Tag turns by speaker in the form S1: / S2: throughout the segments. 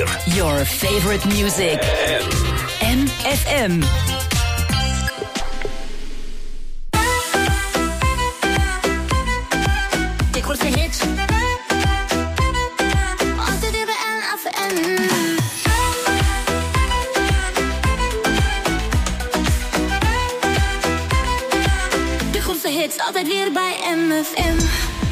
S1: 4.
S2: Your favorite music. MFM.
S3: De grootste hits. Altijd weer bij MFM. De grootste hits, altijd weer bij MFM.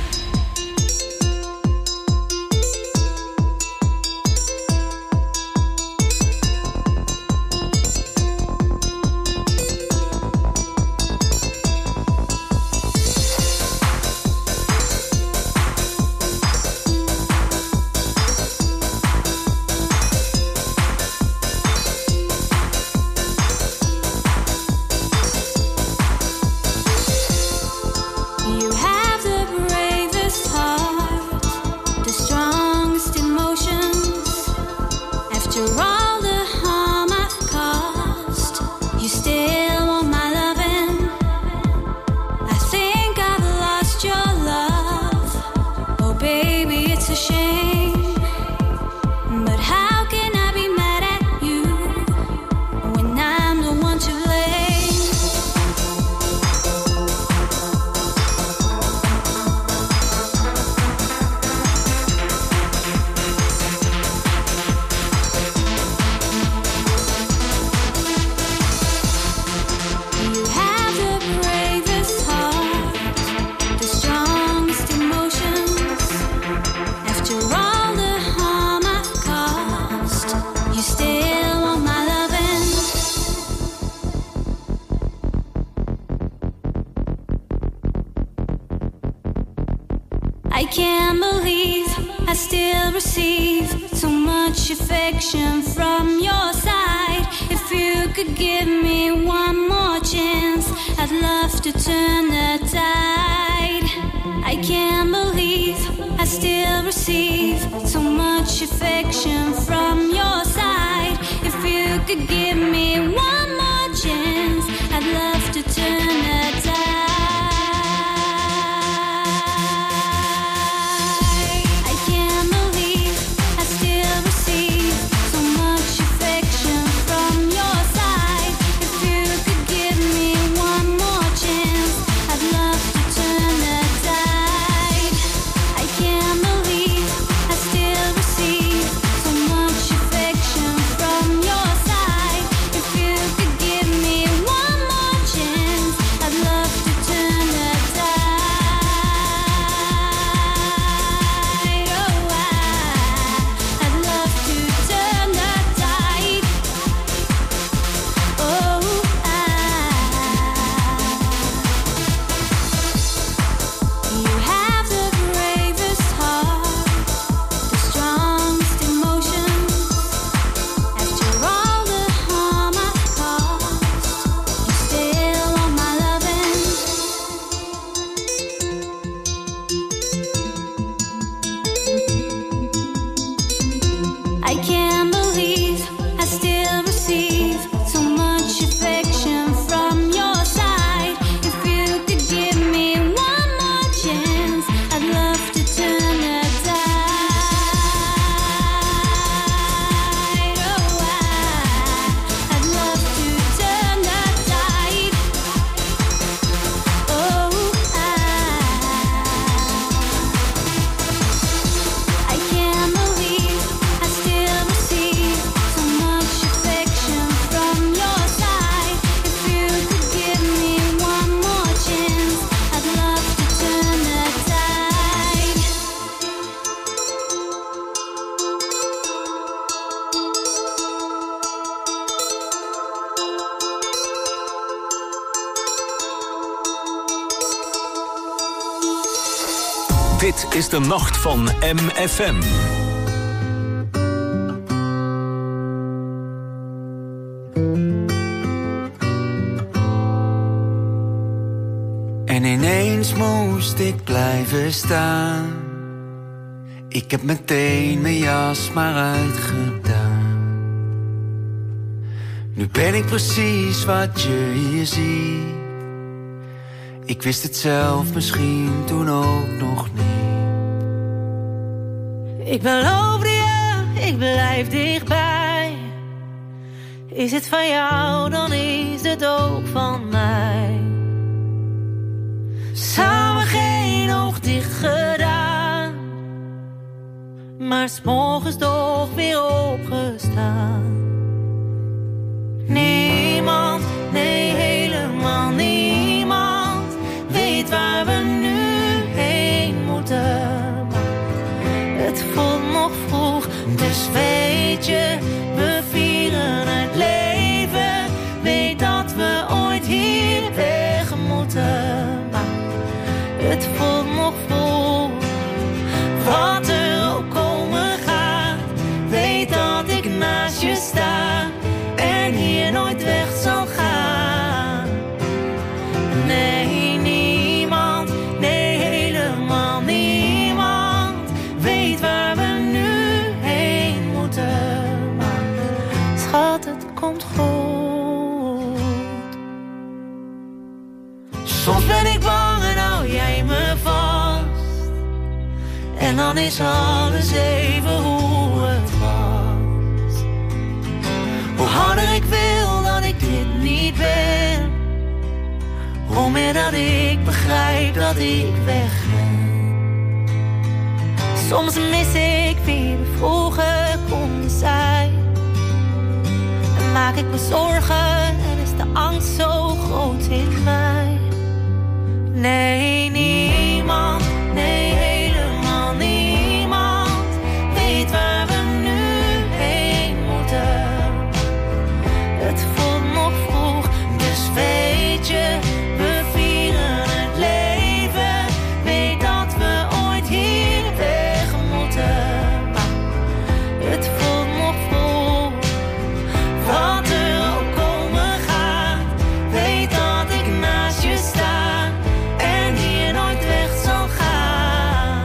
S1: Dit is de nacht van MFM.
S4: En ineens moest ik blijven staan. Ik heb meteen mijn jas maar uitgedaan. Nu ben ik precies wat je hier ziet. Ik wist het zelf misschien toen ook nog niet.
S5: Ik beloofde je, ik blijf dichtbij. Is het van jou, dan is het ook van mij. Samen geen oog dicht gedaan, maar 's morgens toch weer opgestaan. Niemand, nee helemaal niemand, weet waar we nu heen moeten. Maar het voelt nog vroeg, dus weet je, we vieren het leven. Weet dat we ooit hier weg moeten. Maar het voelt nog vroeg, wat er ook komen gaat. Weet dat ik naast je sta en hier nooit weg zal gaan. Nee, niemand, nee helemaal niemand, weet waar we nu heen moeten. Maar schat, het komt goed. Soms ben ik bang en hou jij me vast, en dan is alles even hoe het was. Hoe harder ik wil dat ik dit niet ben, hoe meer dat ik begrijp dat ik weg ben. Soms mis ik wie we vroeger konden zijn, en maak ik me zorgen en is de angst zo groot in mij. Nee, niemand, nee helemaal niemand, weet waar we nu heen moeten. Het voelt nog vroeg, dus weet je, we vieren het leven. Weet dat we ooit hier weg moeten. Maar het voelt nog vroeg, wat er ook komen gaat. Weet dat ik naast je sta en hier nooit weg zal gaan.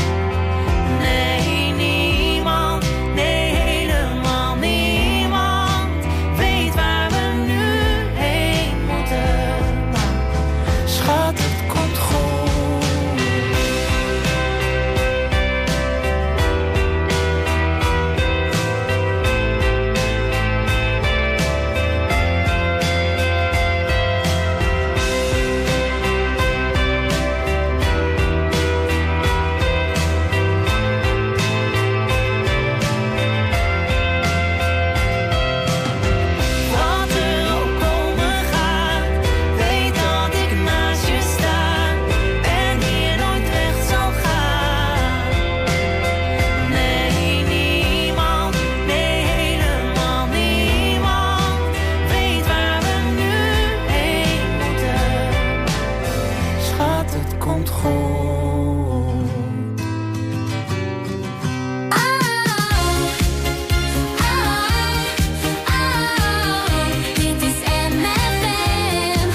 S5: Nee, niemand, nee helemaal niemand, weet waar we nu heen moeten. Maar schat, het komt goed. Wat er ook komen gaat, weet dat ik naast je sta en hier nooit weg zal gaan. Nee, niemand, nee helemaal niemand, weet waar we nu heen moeten. Schat, het komt goed.
S3: Dit is MFM.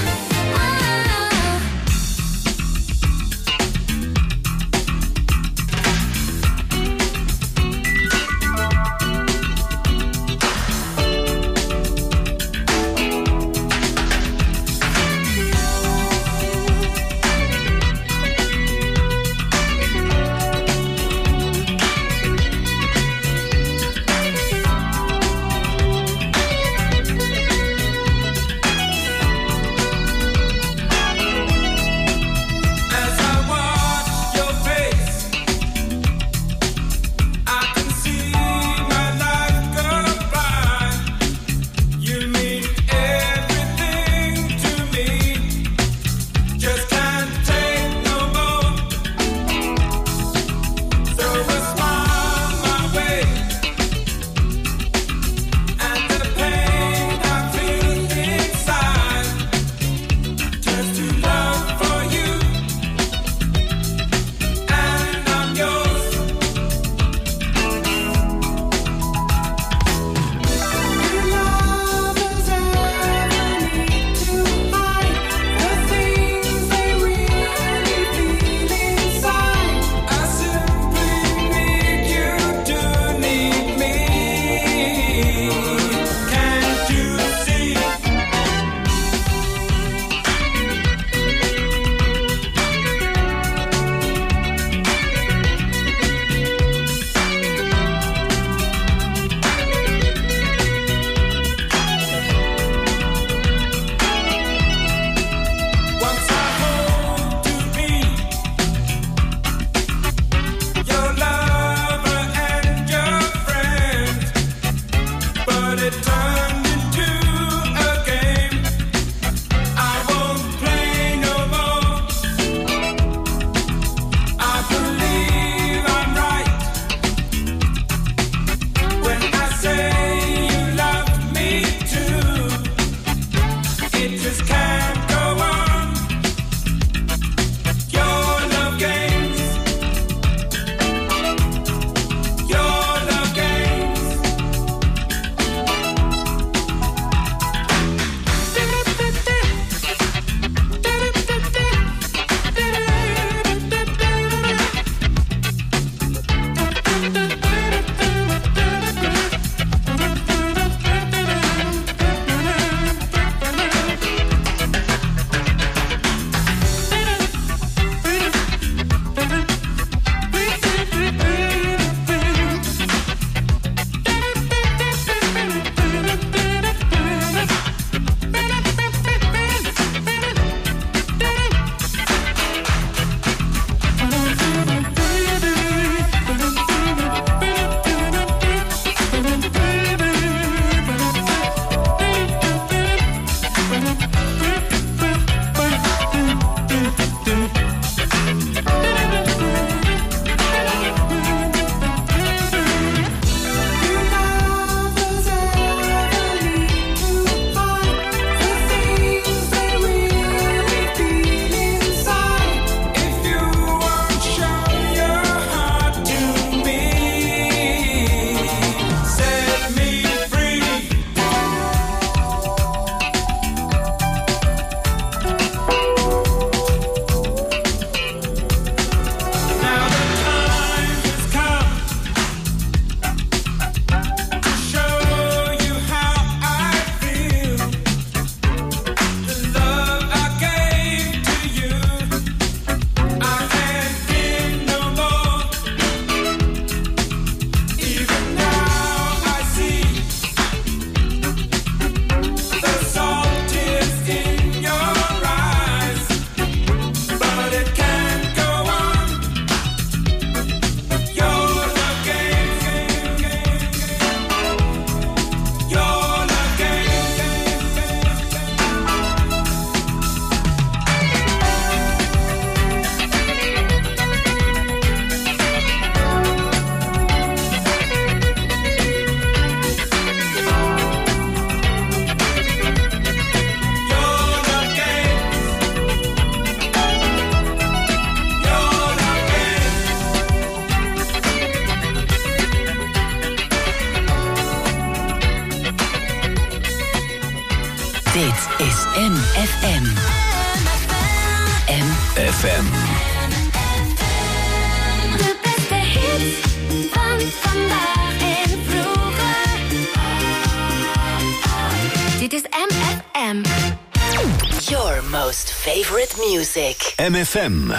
S2: most favorite music.
S1: MFM.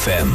S1: FM.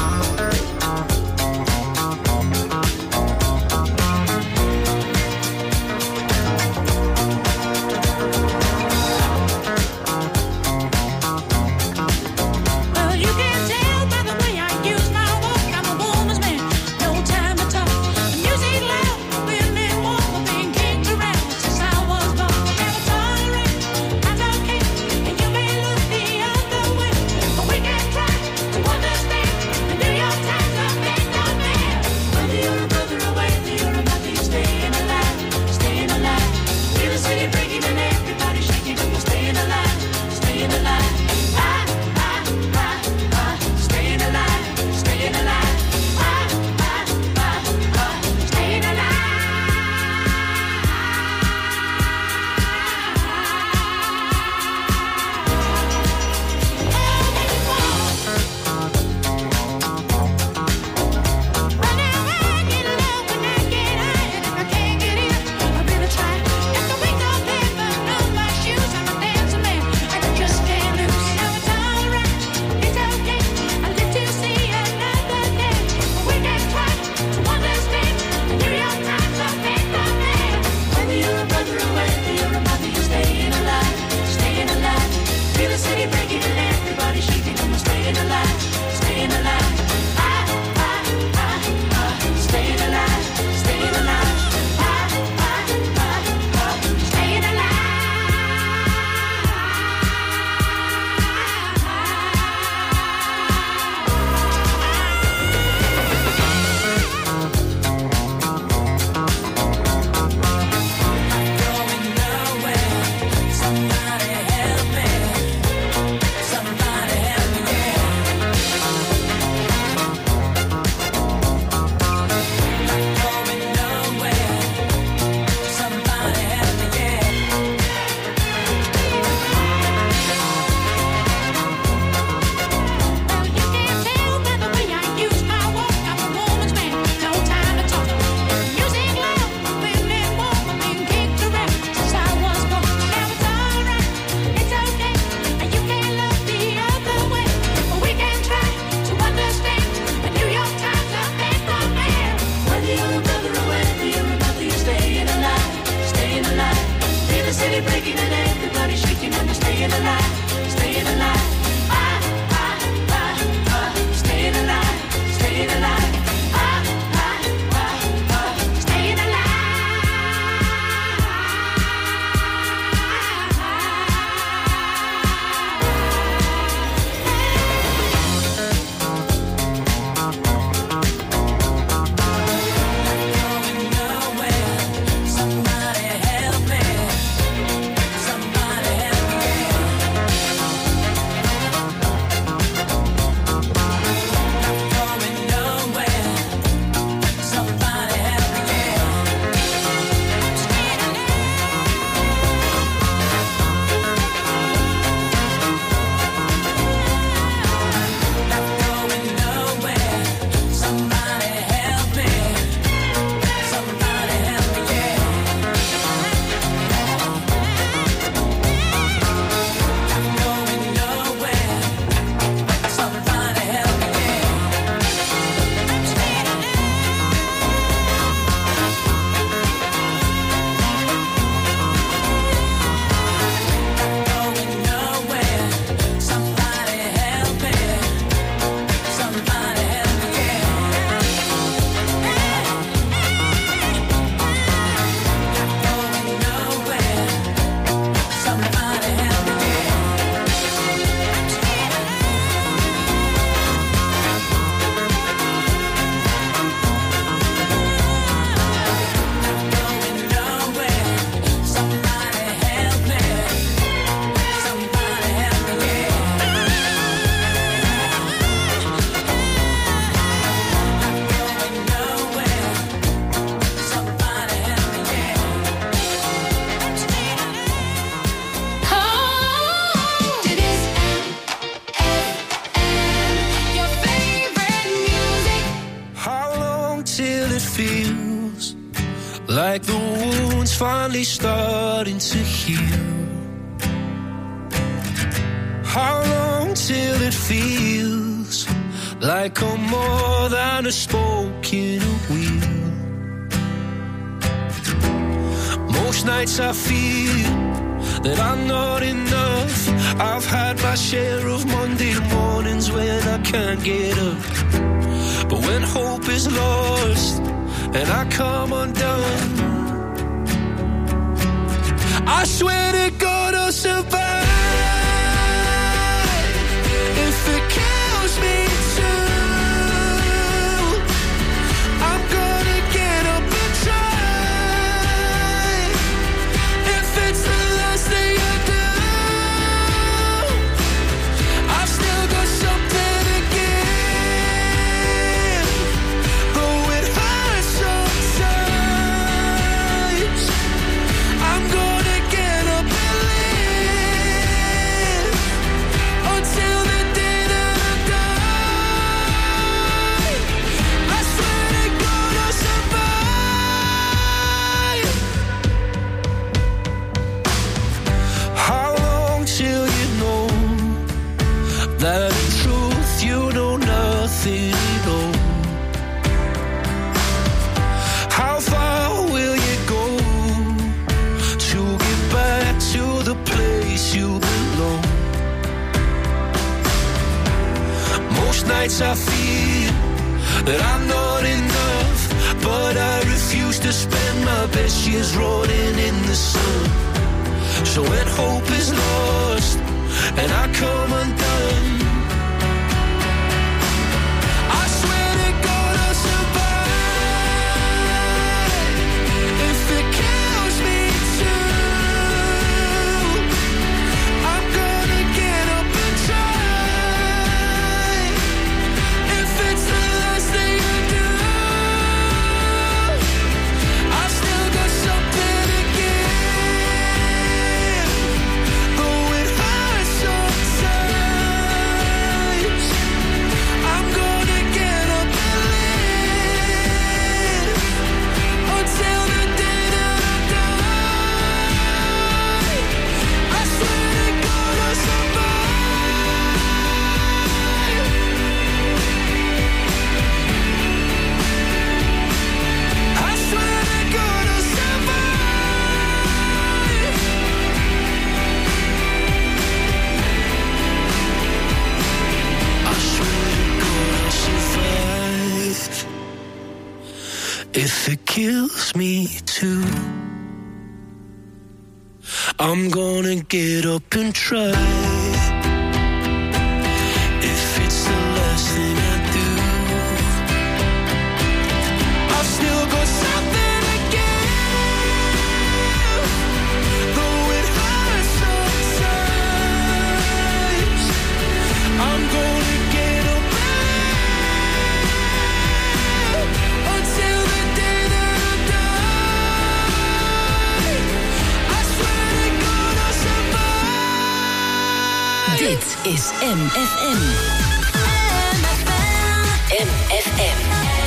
S6: like the wound's finally starting to heal. How long till it feels like I'm more than a spoke in a wheel. Most nights I feel that I'm not enough. I've had my share of Monday mornings when I can't get up. But when hope is lost and I come undone, I swear to God I'll survive. If it kills me too, I'm gonna get up and try. If it's the last thing I do, I've still got something to give. Though it hurts sometimes, I'm gonna get up and live until the day that I die. I swear to God I'll survive. How long till you know that in truth you know nothing at all? How far will you go to get back to the place you belong? Most nights I feel that I'm not enough, but I refuse to spend my best years rotting in the sun. So when hope is lost and I come undone, I swear to God I'll survive. If it kills me too, I'm gonna get up and try. If it's the last thing I do, I've still got something to give. Though it hurts sometimes, I'm gonna get up and live until the day that I die. I swear to God I'll survive. I swear to God I'll survive. I swear to God I'll survive. If it kills me too, I'm gonna get up and try. If it's the last thing I do, I've still got something to give. Though it hurts sometimes, I'm gonna get up and live until the day that I die. I swear to God I'll survive.
S2: Dit is MFM. MFM.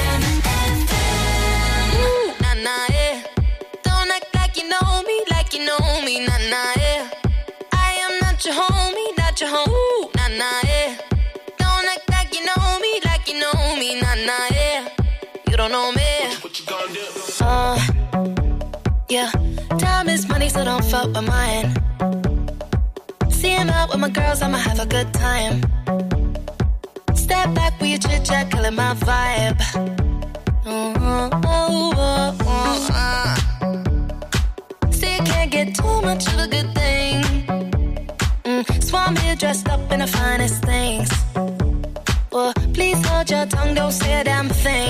S5: Nah, nah, yeah. Don't act like you know me, nah, nah, yeah. I am not your homie, nah, nah, yeah. Don't act like you know me, nah, nah, yeah. You don't know me. What you gonna do? Yeah. Time is money, so don't fuck with mine. See him out with my girls, I'ma have a good time. Step back with your chit chat, killing my vibe. See, you can't get too much of a good thing. So I'm here dressed up in the finest things. Well, please hold your tongue, don't say a damn thing.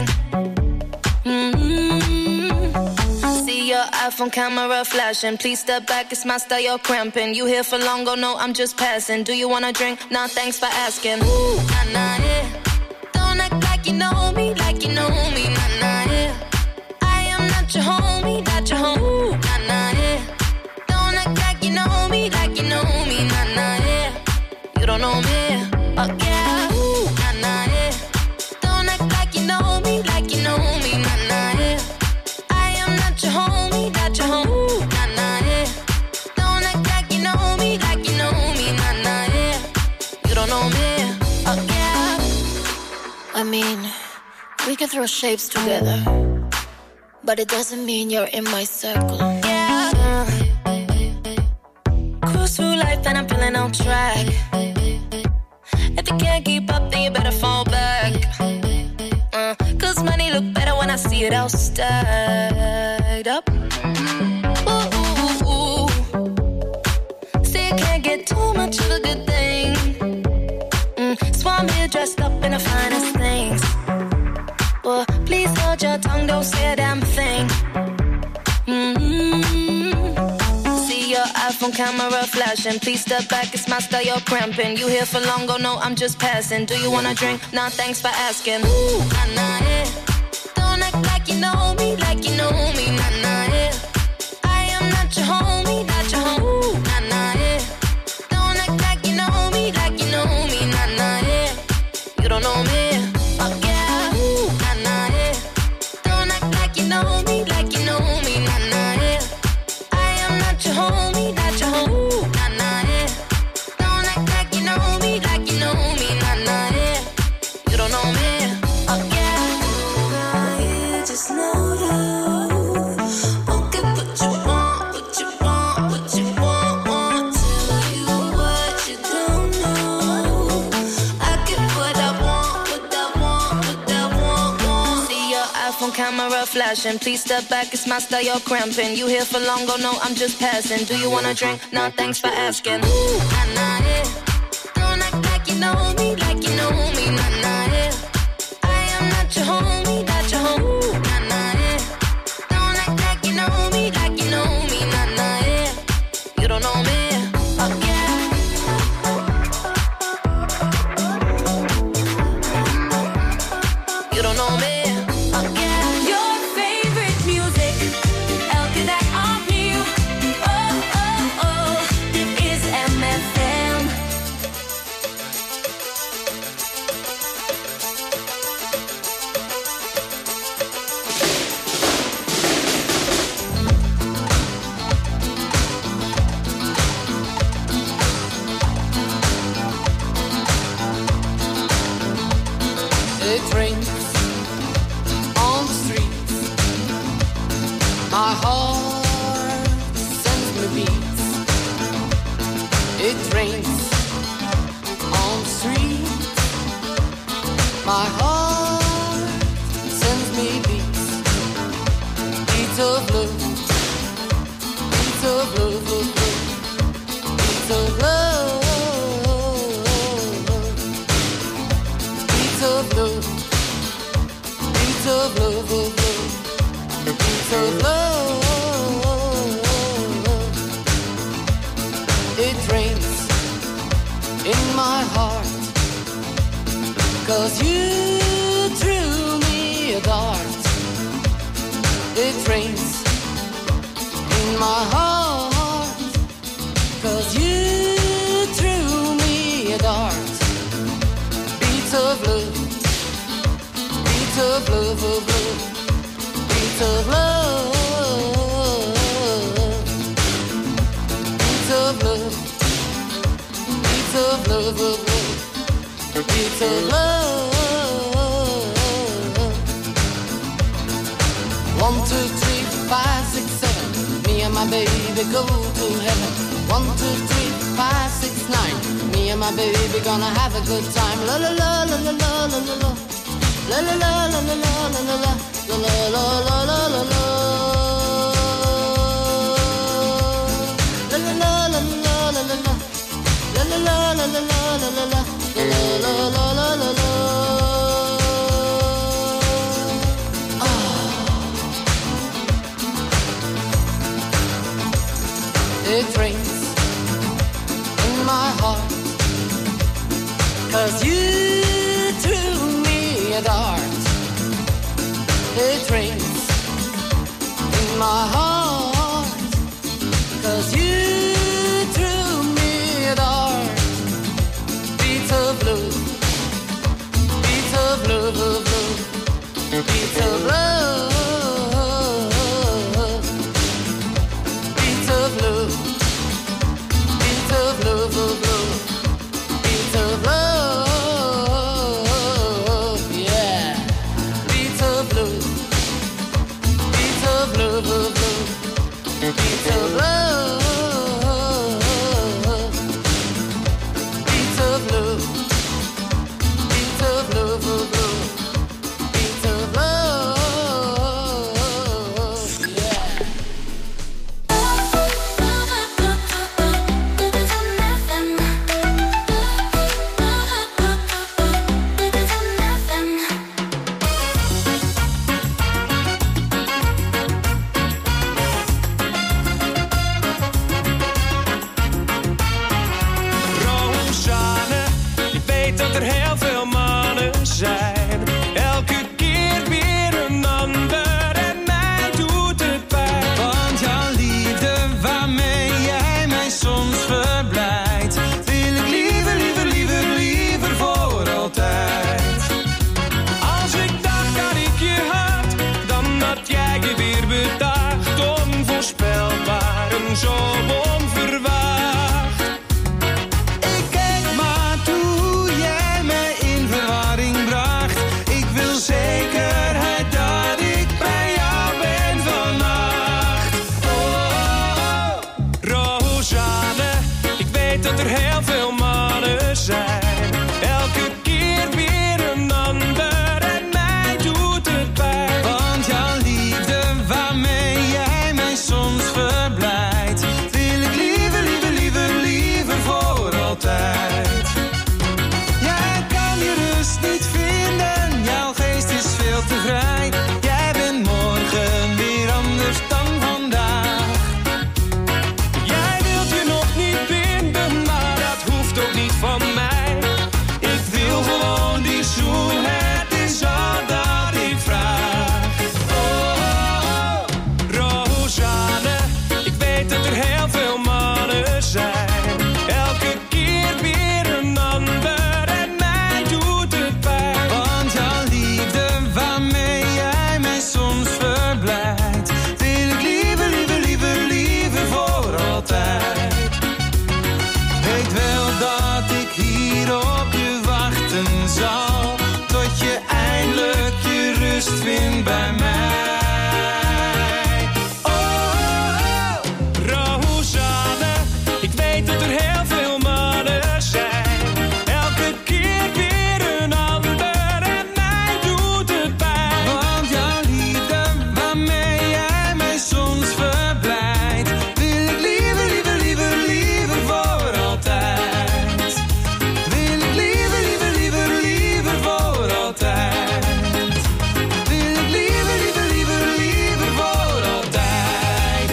S5: See your iPhone camera flashing. Please step back, it's my style, you're cramping. You here for long, go no, I'm just passing. Do you wanna drink? Nah, thanks for asking. Ooh, nah, nah, yeah. Don't act like you know me, nah, nah, yeah. I am not your homie, nah, nah, yeah. Don't act like you know me, nah, nah, yeah. You don't know me, oh yeah. Ooh, nah, nah, yeah. Don't act like you know me, nah, nah, yeah. I am not your homie, nah, nah, yeah. Don't act like you know me, nah, nah, yeah. You don't know me, oh yeah.
S3: can throw shapes together, but it doesn't mean you're in my circle. Yeah. Cruise through life and I'm feeling on track. If you can't keep up, then you better fall back. Cause money look better when I see it all stacked up. Ooh. See, you can't get too much of a good thing. So I'm here dressed up in the finest things. Well, please hold your tongue, don't say a damn thing. See your iPhone camera flashing. Please step back, it's my style, you're cramping. You here for long, go no, I'm just passing. Do you wanna drink? Nah, thanks for asking. Ooh, nah, nah, yeah. Don't act like you know me, like you know me, nah, nah, yeah. I am not your homie, not your homie. Ooh, nah, nah, yeah. Don't act like you know me, like you know me, nah, nah, yeah. You don't know me, oh yeah. Ooh, nah, nah, yeah. Don't act like you know me, like you know me, nah, nah, yeah. I am not your homie, not your homie. Ooh, nah, nah, yeah. Don't act like you know me, like you know me, nah, nah, yeah. You don't know me, oh yeah. Now you just know you. Okay, what you want, what you want, what you want. Tell you what you don't know. I get what I want, what I want, what I want. See your iPhone camera flashing. Please step back, it's my style, you're cramping. You here for long, go no, I'm just passing. Do you wanna drink? Nah, thanks for asking. Ooh, nah, nah, yeah. Don't act like you know me, like you know me, nah, nah, yeah. I am not your homie, not your homie. Ooh, nah, nah, yeah. Don't act like you know me, like you know me, nah, nah, yeah. You don't know me, oh yeah. You don't know me, oh yeah. Your favorite music, elke dag opnieuw. Oh, oh, oh, dit is MFM.
S7: It rains on the streets. My heart sends me beats. It rains on the streets. My heart sends me beats. Beats of love. Beats of love, love, love. Beats of love. Beats of love. Beats of love, of love. Beats of love. It rains in my heart, 'cause you threw me a dart. It rains in my heart, 'cause you threw me a dart. Beats of love. Beats of love, of love. Beats of love. Beats of love. Beats of love, of love. Beats of love. 1, 2, 3, 5, 6, 7. Me and my baby go to heaven. 1, 2, 3, 5, 6, 9. Me and my baby gonna have a good time. La la la la la la la la la. La la la la la la la la la. La la la la la la la. La la la la la la la la. La la la la la la la la la. La la la la la la la. It rains in my heart, 'cause you threw me a dart. It rains in my heart, 'cause you threw me a dart. Beats of love. Beats of love, of love. Beats of love. Beats of love. Beats of love, of love. Beats of love, yeah. Beats
S6: dat er heel veel mannen zijn. Elke keer weer een ander en mij doet het pijn.
S8: Want jouw liefde waarmee jij mij soms verblijdt, wil ik liever, liever, liever, liever voor altijd. Jij kan je rust niet vinden, jouw geest is veel te vrij. Jij bent morgen weer anders dan vandaag.
S6: Jij wilt je nog niet binden, maar dat hoeft ook niet van mij. Ik wil gewoon die zoen, het is al dat ik vraag. Oh, Rosanne, ik weet dat er heel veel mannen zijn. Elke keer weer een ander en mij doet het pijn.
S8: Want jouw liefde waarmee jij mij soms verblijdt, wil ik liever, liever, liever, liever voor altijd. Weet wel dat ik hier op je wachten zal, tot je eindelijk je rust vindt bij mij.
S6: Oh, Rosanne, ik weet dat er heel veel mannen zijn. Elke keer weer een ander en mij doet het pijn.
S8: Want jouw liefde waarmee jij mij soms verblijdt, wil ik liever, liever, liever, liever voor altijd. Wil ik liever, liever, liever, liever voor altijd. Wil ik liever, liever, liever, liever voor altijd.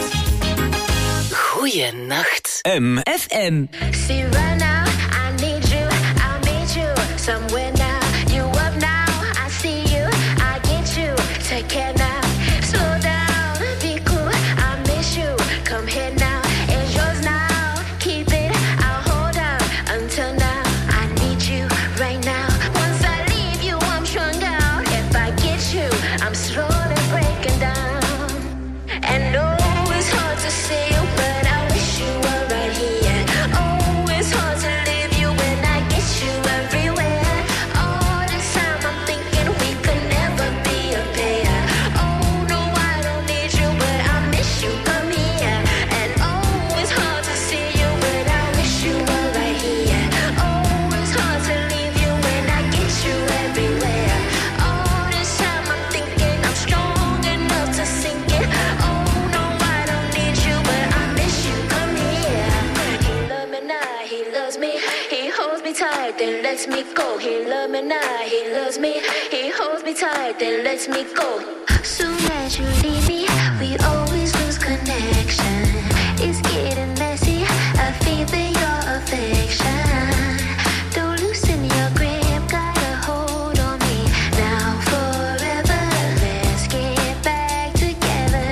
S2: Goeienacht.
S1: MFM.
S3: See right now, I need you, I'll meet you somewhere now. You up now, I see you, I get you. Take care now, slow down, be cool, I miss you. Come here now, it's yours now. Keep it, I'll hold on until now. I need you right now. Once I leave you, I'm strung out. If I get you, I'm slowly breaking down. And no, it's hard to see you, but I wish you were right here. Oh, it's hard to leave you when I get you everywhere. All this time I'm thinking we could never be a pair. Oh, no, I don't need you, but I miss you, come here. And oh, it's hard to see you, but I wish you were right here. Oh, it's hard to leave you when I get you everywhere. All this time I'm thinking I'm strong enough to sink it. Oh, no, I don't need you, but I miss you, come here. He loves me now, he loves me. He holds me tight, then lets me go. He loves me now, he loves me. He holds me tight, then lets me go. Soon as you leave me, we always lose connection. It's getting messy, I feel that your affection. Don't loosen your grip, got a hold on me. Now forever, let's get back together.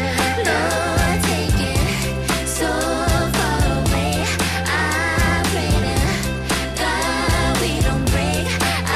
S3: Lord, take it so far away. I pray to God we don't break.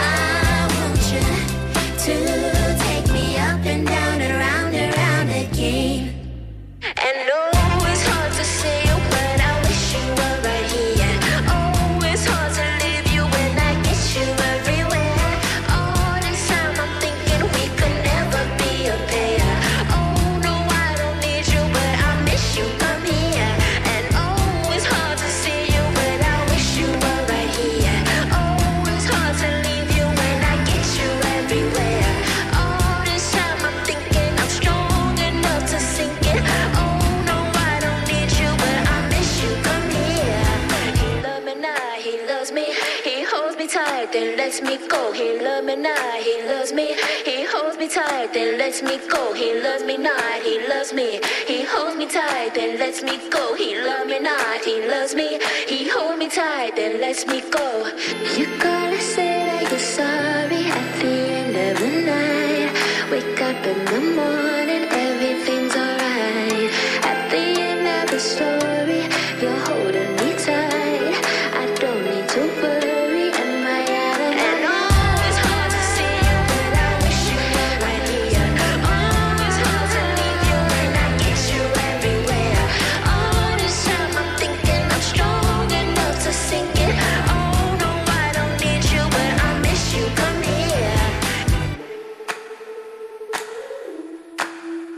S3: I want you to take me up and down and round again. And no, it's hard to say you, but I wish you were right here. Oh, it's hard to leave you when I get you everywhere. All this time I'm thinking we could never be a pair. Oh, no, I don't need you, but I miss you, come here. And oh, it's hard to see you, but I wish you were right here. Oh, it's hard to leave you when I get you everywhere. All this time I'm thinking I'm strong enough to sink it. Oh, no, I don't need you, but I miss you, come here. He loves me now, he loves me. He holds me tight, then lets me go. He loves me now, he loves me. He holds me tight, then lets me go. He loves me not, he loves me. He holds me tight, then lets me go. He loves me not, he loves me. He holds me tight, then lets me go. You gotta say that you're sorry at the end of the night. Wake up in the morning, everything's alright. At the end of the story, you're holding me tight. I don't need to worry, am I out of and oh, it's hard to see you, but I wish you were right here. Oh, it's hard to leave you when I get you everywhere. All this time I'm thinking I'm strong enough to sink it. Oh, no, I don't need you, but I miss you, come here.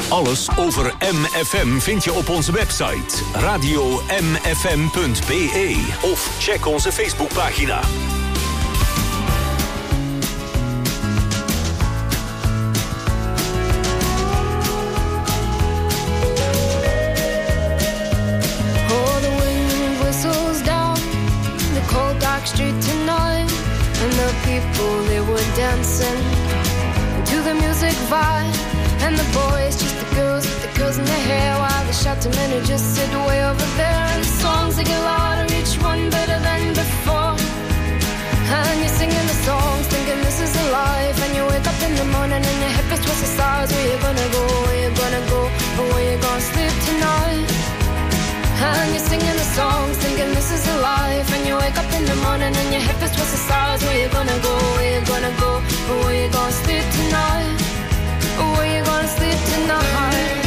S1: Alles over MFM vind je op onze website radio.mfm.be of check onze Facebookpagina.
S3: Street tonight, and the people, they were dancing to the music vibe, and the boys, just the girls with the girls in their hair, while the shouting men who just sit way over there, and the songs they get louder, each one better than before, and you're singing the songs, thinking this is a life, and you wake up in the morning and your head is towards the stars. Where you gonna go, where you gonna go, or where you gonna sleep tonight? And you're singing the songs, thinking this is a life, and you wake up in the morning and your head is towards the stars. Where you gonna go, where you gonna go, or where you gonna sleep tonight, or where you gonna sleep tonight.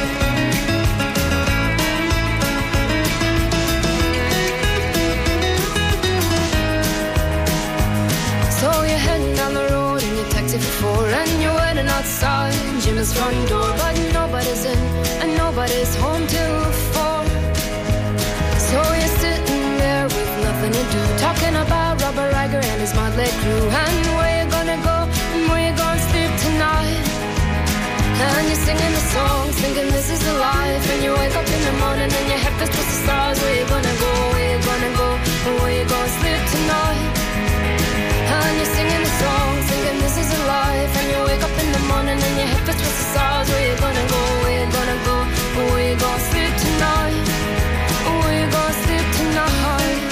S3: So you're heading down the road in your taxi for 4, and you're waiting outside Jim's front door, but nobody's in and nobody's home till 4. So you're sitting there with nothing to do, talking about Robert Riger and his motley crew, and where you gonna go and where you gonna sleep tonight. And you're singing the songs, thinking this is the life, and you wake up in the morning and your head feels towards the stars. Where you gonna go, where you gonna go, and where you gonna sleep tonight. And you're singing the songs, thinking this is a life, and you wake up in the morning and your head feels towards the stars. Where you gonna go, where you gonna go, and where you gonna sleep tonight. Where you gonna sleep tonight?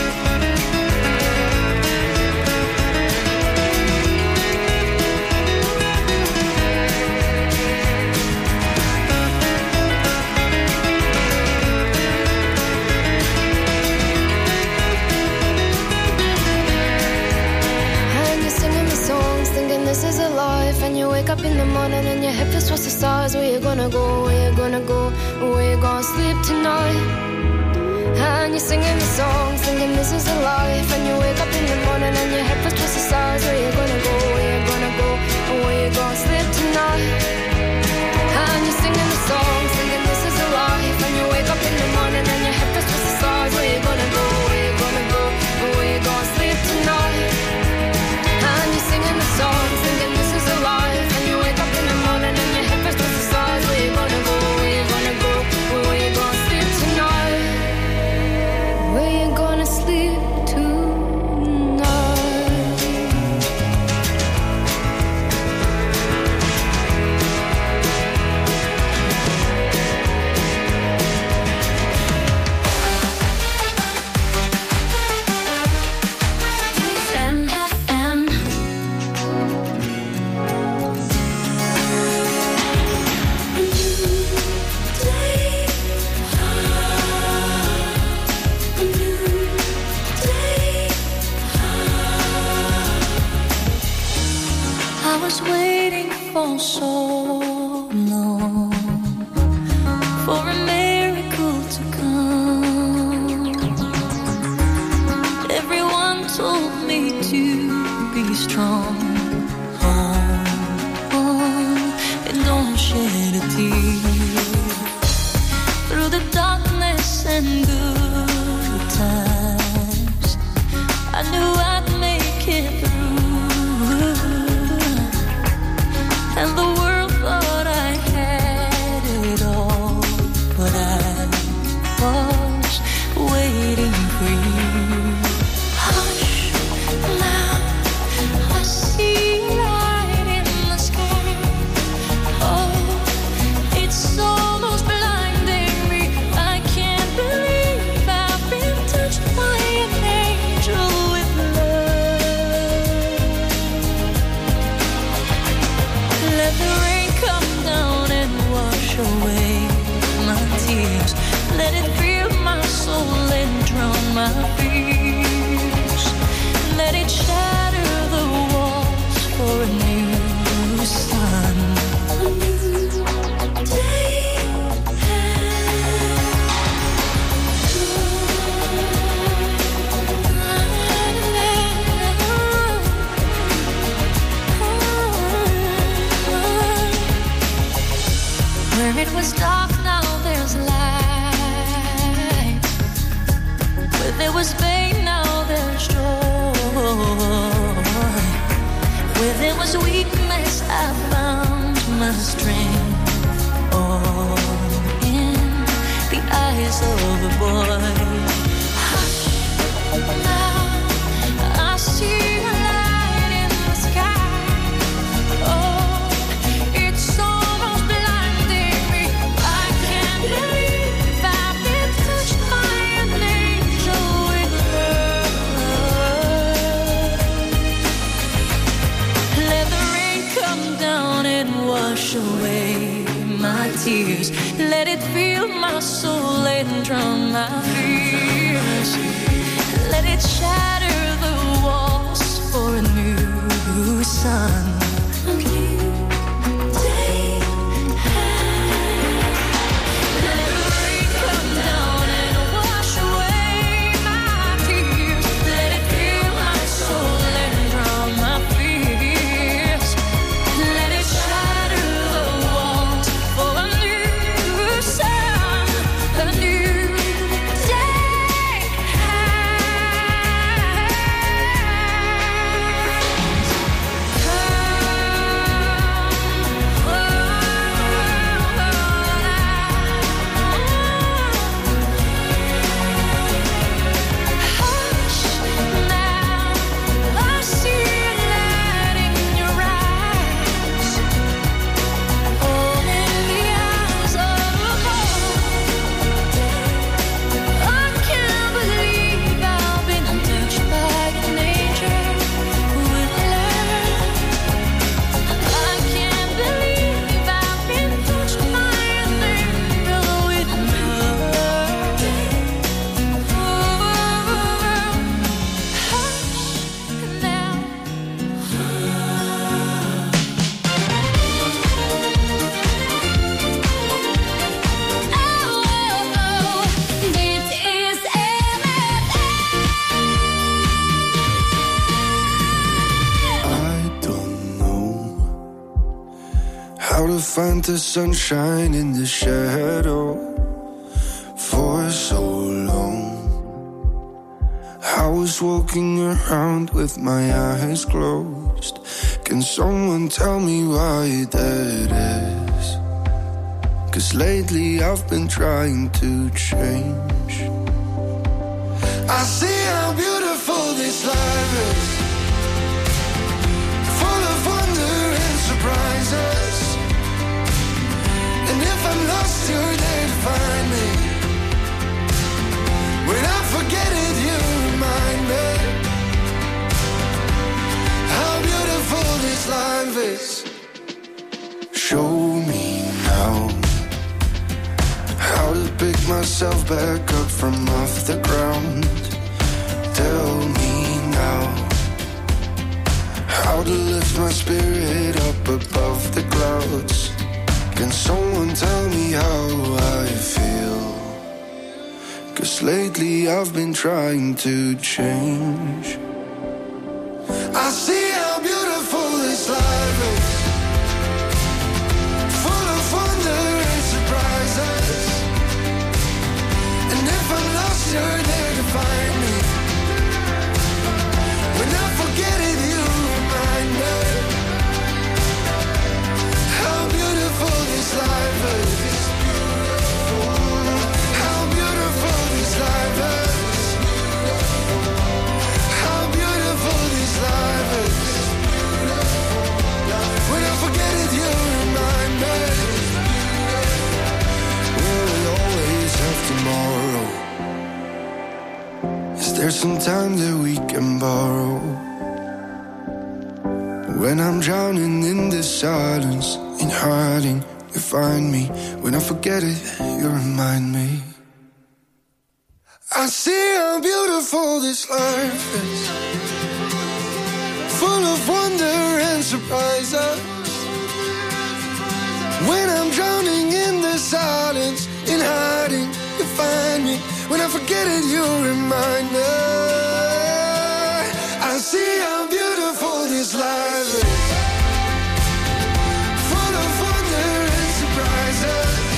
S3: And you're singing the songs, thinking this is a life, and you wake up in the morning and your head feels towards the stars. Where you gonna go, where you gonna go, where you gonna sleep tonight? And you're singing the songs, thinking this is a life, and you wake up in the morning and your head feels towards the stars. Where you gonna go, where you gonna go, and where you gonna sleep tonight? And you're singing the songs, thinking this is a life, and you wake up in the morning and your head feels towards the stars. Where you gonna go, where you gonna go, and where you gonna sleep tonight? And you're singing the songs, thinking this is a life, and you wake up in the morning and your head feels towards the stars. Where you gonna go, where you gonna go, and where you gonna sleep tonight? Where you gonna sleep tonight?
S2: MFM.
S9: I was waiting for so long for a miracle to come. Everyone told me to be strong, and don't shed a tear. Through the darkness and good times, I knew I'd make it through. And the world thought I had it all, but I was waiting for you. Hush, now I see light in the sky. Oh, it's almost blinding me. I can't believe I've been touched by an angel with love. Let the rain come down and wash away my tears. Let it fill my soul and drown my fears. Let it shatter the walls for a new sun. A new day Where it was dark, now there's light. Where there was pain, now there's joy. Where there was weakness, I found my strength. All in the eyes of a boy. Hush, now I see a light in the sky. Oh, it's almost blinding me. I can't believe I've been touched by an angel with love. Let the rain come down and wash away my tears. Let it fill my soul and drown my fears. Let it shatter the walls for a new sun. A new day. Let the rain come down and wash away my tears. Let it fill my soul and drown my fears. Let it shatter the walls for a new sun, a new day. Hush now, I see a light in your eyes. All in the eyes of a boy. I can't believe I've been touched by an angel with love. I can't believe I've been touched by an angel with love. Hush now. This is
S6: I don't know how to find the sunshine in the shadow for so long. I was walking around with my eyes closed. Can someone tell me why that is? 'Cause lately I've been trying to change. I see how beautiful this life is, full of wonder and surprises. And if I'm lost, you're there to find me. When I forget it, you remind me how beautiful this life is. Show me now how to pick myself back up from off the ground. Tell me now how to lift my spirit up above the clouds. Can someone tell me how I feel? 'Cause lately I've been trying to change. I see how beautiful this life is, full of wonder and surprises. And if I'm lost, you're there to find me. When I forget it, you remind me how beautiful this life is. How beautiful this life is. How beautiful this life is. When I forget it, you remind me. Will we always have tomorrow? Is there some time that we can borrow? When I'm drowning in the silence, in hiding, you find me. When I forget it, you remind me. I see how beautiful this life is, full of wonder and surprises. When I'm drowning in the silence, in hiding, you find me. When I forget it, you remind me. I see how beautiful this life is, full of wonder and surprises.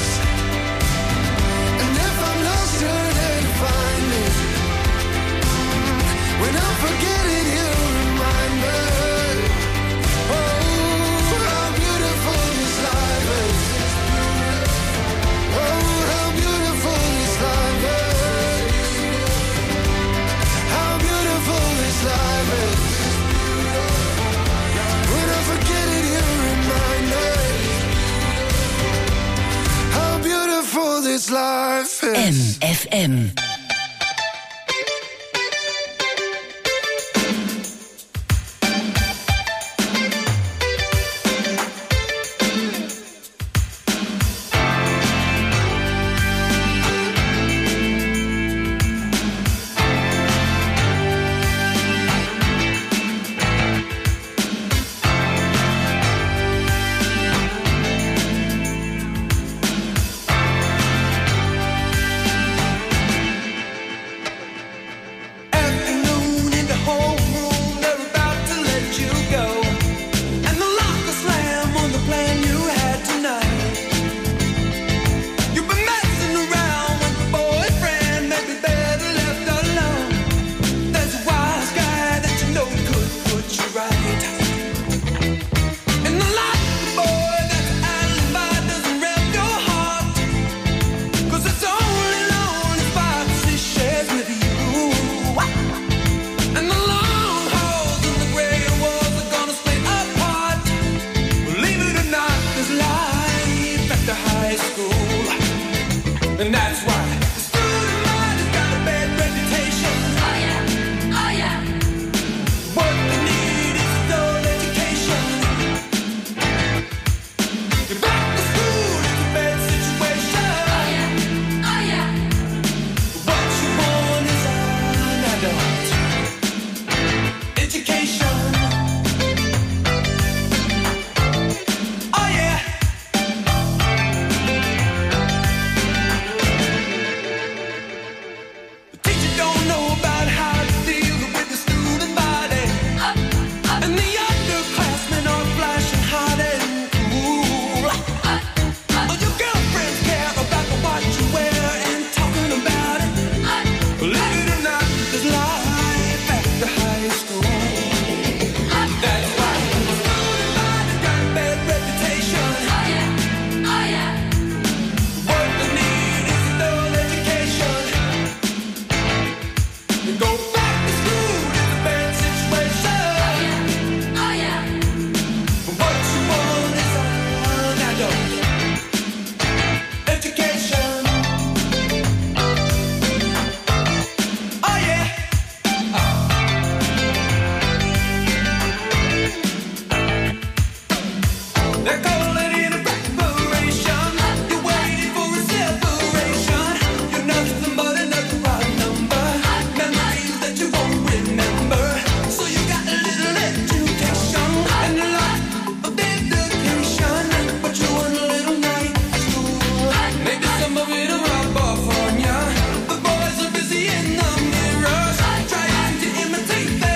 S10: this life is.
S2: MFM.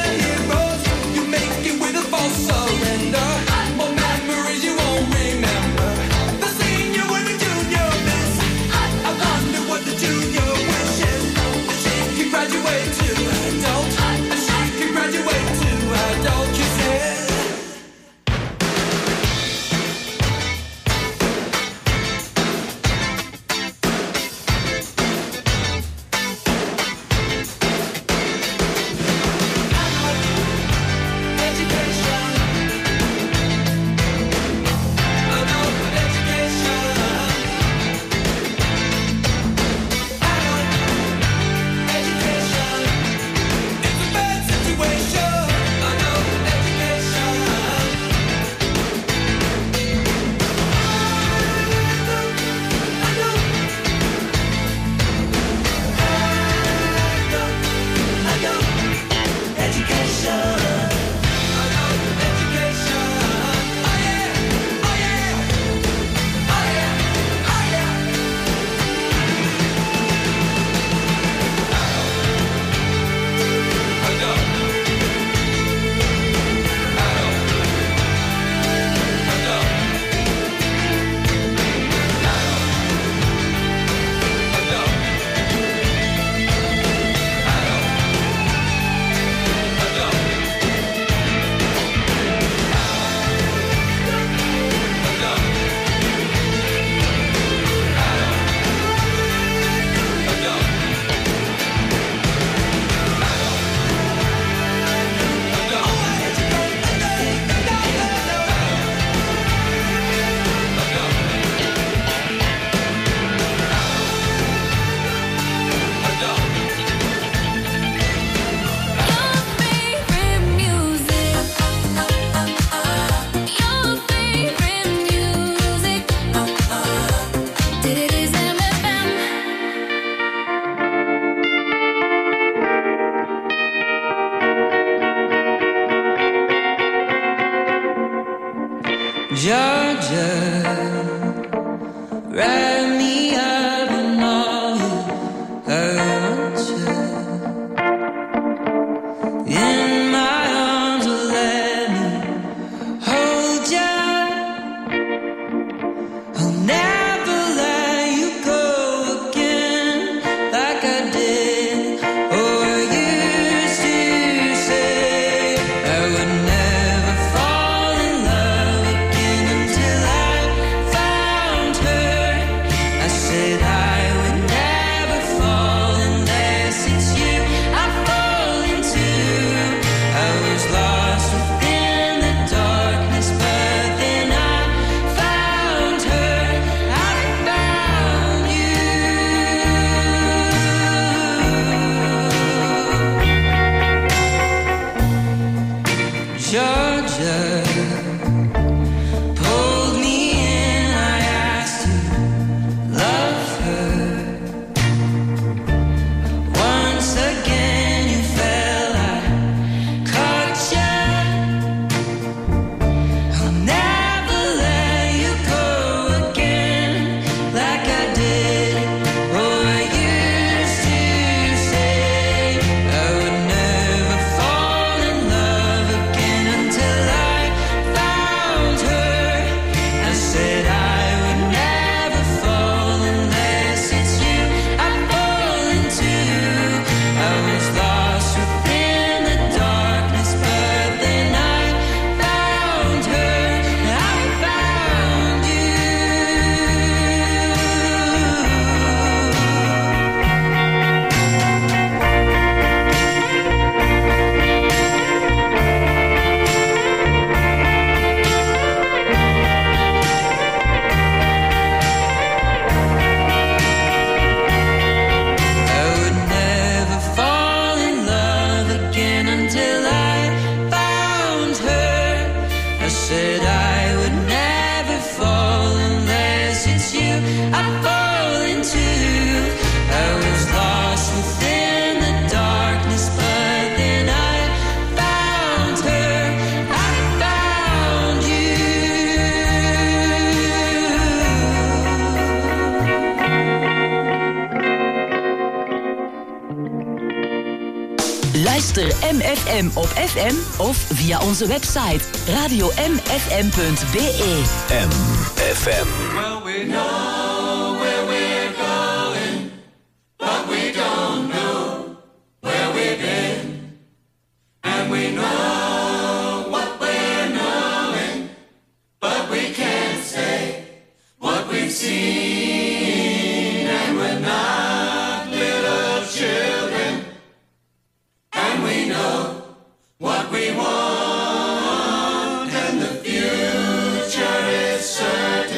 S8: Surrender, more memories you won't remember.
S2: Luister MFM op FM of via onze website radiomfm.be.
S1: MFM.